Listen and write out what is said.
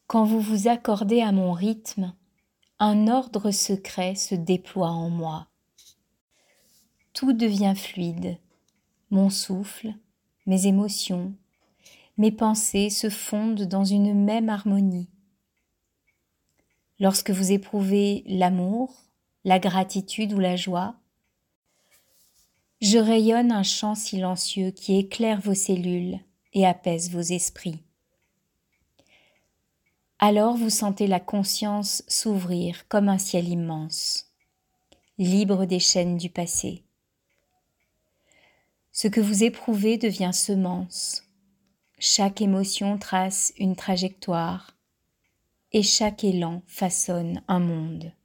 Quand vous vous accordez à mon rythme, un ordre secret se déploie en moi. Tout devient fluide, mon souffle, mes émotions, mes pensées se fondent dans une même harmonie. Lorsque vous éprouvez l'amour, la gratitude ou la joie, je rayonne un chant silencieux qui éclaire vos cellules et apaise vos esprits. Alors vous sentez la conscience s'ouvrir comme un ciel immense, libre des chaînes du passé. Ce que vous éprouvez devient semence. Chaque émotion trace une trajectoire et chaque élan façonne un monde.